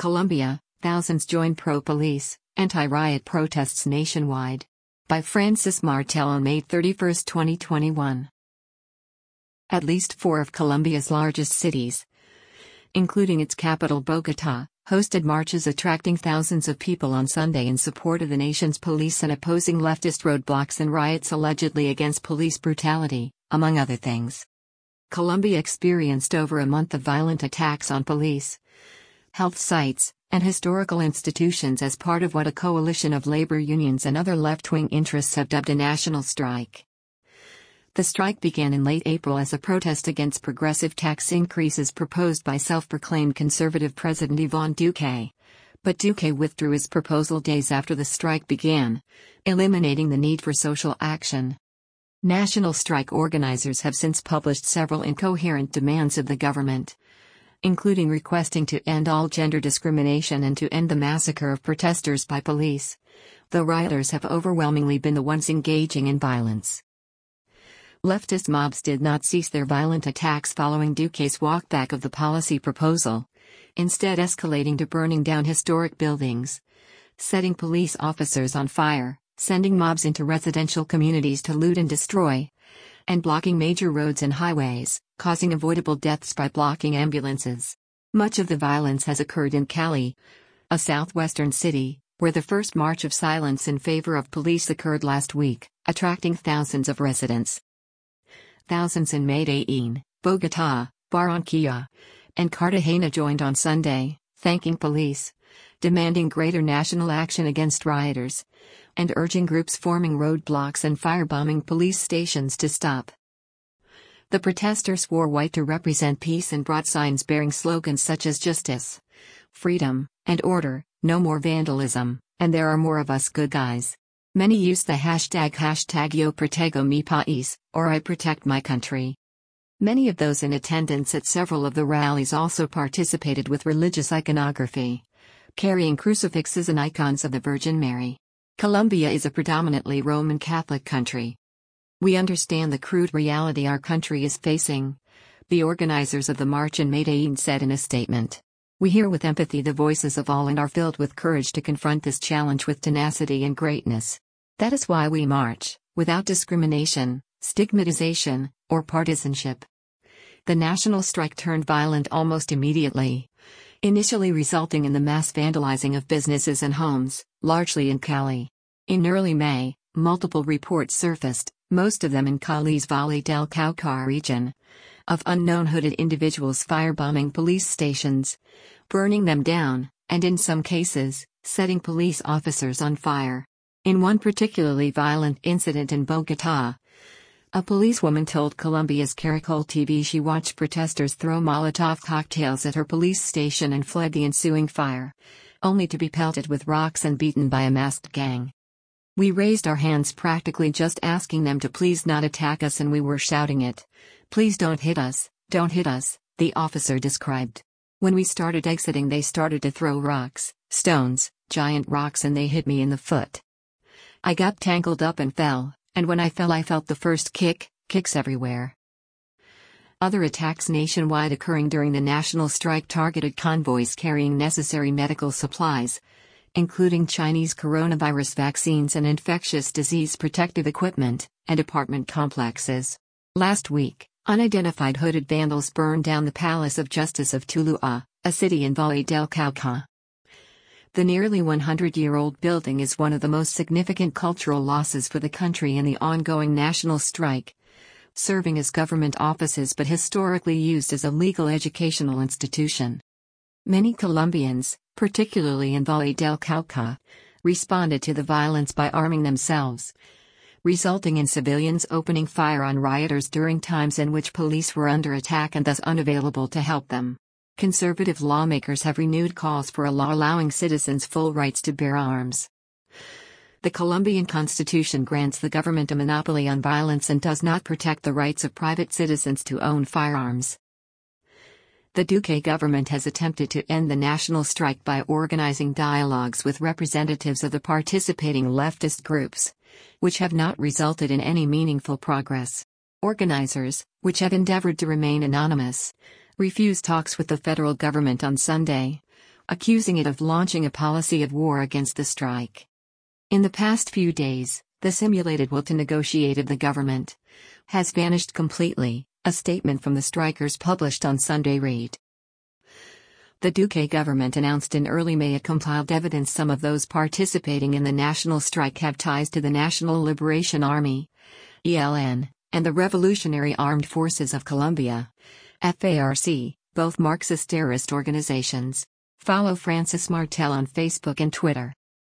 Colombia, thousands join pro-police, anti-riot protests nationwide. By Francis Martel on May 31, 2021. At least 4 of Colombia's largest cities, including its capital Bogotá, hosted marches attracting thousands of people on Sunday in support of the nation's police and opposing leftist roadblocks and riots allegedly against police brutality, among other things. Colombia experienced over a month of violent attacks on police, health sites, and historical institutions as part of what a coalition of labor unions and other left-wing interests have dubbed a national strike. The strike began in late April as a protest against progressive tax increases proposed by self-proclaimed conservative President Iván Duque. But Duque withdrew his proposal days after the strike began, eliminating the need for social action. National strike organizers have since published several incoherent demands of the government, including requesting to end all gender discrimination and to end the massacre of protesters by police, though rioters have overwhelmingly been the ones engaging in violence. Leftist mobs did not cease their violent attacks following Duque's walkback of the policy proposal, instead escalating to burning down historic buildings, setting police officers on fire, sending mobs into residential communities to loot and destroy, and blocking major roads and highways, causing avoidable deaths by blocking ambulances. Much of the violence has occurred in Cali, a southwestern city, where the first march of silence in favor of police occurred last week, attracting thousands of residents. Thousands in Medellín, Bogotá, Barranquilla, and Cartagena joined on Sunday, thanking police, demanding greater national action against rioters, and urging groups forming roadblocks and firebombing police stations to stop. The protesters wore white to represent peace and brought signs bearing slogans such as justice, freedom, and order, no more vandalism, and there are more of us good guys. Many used the hashtag Yo Protego Mi País, or I protect my country. Many of those in attendance at several of the rallies also participated with religious iconography, carrying crucifixes and icons of the Virgin Mary. Colombia is a predominantly Roman Catholic country. We understand the crude reality our country is facing, the organizers of the march in Medellín said in a statement. We hear with empathy the voices of all and are filled with courage to confront this challenge with tenacity and greatness. That is why we march, without discrimination, stigmatization, or partisanship. The national strike turned violent almost immediately, initially resulting in the mass vandalizing of businesses and homes, largely in Cali. In early May, multiple reports surfaced, most of them in Cali's Valle del Cauca region, of unknown hooded individuals firebombing police stations, burning them down, and in some cases, setting police officers on fire. In one particularly violent incident in Bogotá, a policewoman told Colombia's Caracol TV she watched protesters throw Molotov cocktails at her police station and fled the ensuing fire, only to be pelted with rocks and beaten by a masked gang. We raised our hands practically just asking them to please not attack us, and we were shouting it. Please don't hit us, the officer described. When we started exiting, they started to throw rocks, stones, giant rocks, and they hit me in the foot. I got tangled up and fell, and when I fell I felt the first kicks everywhere. Other attacks nationwide occurring during the national strike targeted convoys carrying necessary medical supplies, including Chinese coronavirus vaccines and infectious disease protective equipment, and apartment complexes. Last week, unidentified hooded vandals burned down the Palace of Justice of Tuluá, a city in Valle del Cauca. The nearly 100-year-old building is one of the most significant cultural losses for the country in the ongoing national strike, serving as government offices but historically used as a legal educational institution. Many Colombians, particularly in Valle del Cauca, responded to the violence by arming themselves, resulting in civilians opening fire on rioters during times in which police were under attack and thus unavailable to help them. Conservative lawmakers have renewed calls for a law allowing citizens full rights to bear arms. The Colombian Constitution grants the government a monopoly on violence and does not protect the rights of private citizens to own firearms. The Duque government has attempted to end the national strike by organizing dialogues with representatives of the participating leftist groups, which have not resulted in any meaningful progress. Organizers, which have endeavored to remain anonymous, refused talks with the federal government on Sunday, accusing it of launching a policy of war against the strike. In the past few days, the simulated will to negotiate of the government has vanished completely, a statement from the strikers published on Sunday read. The Duque government announced in early May it compiled evidence some of those participating in the national strike have ties to the National Liberation Army, ELN, and the Revolutionary Armed Forces of Colombia, FARC, both Marxist terrorist organizations. Follow Francis Martel on Facebook and Twitter.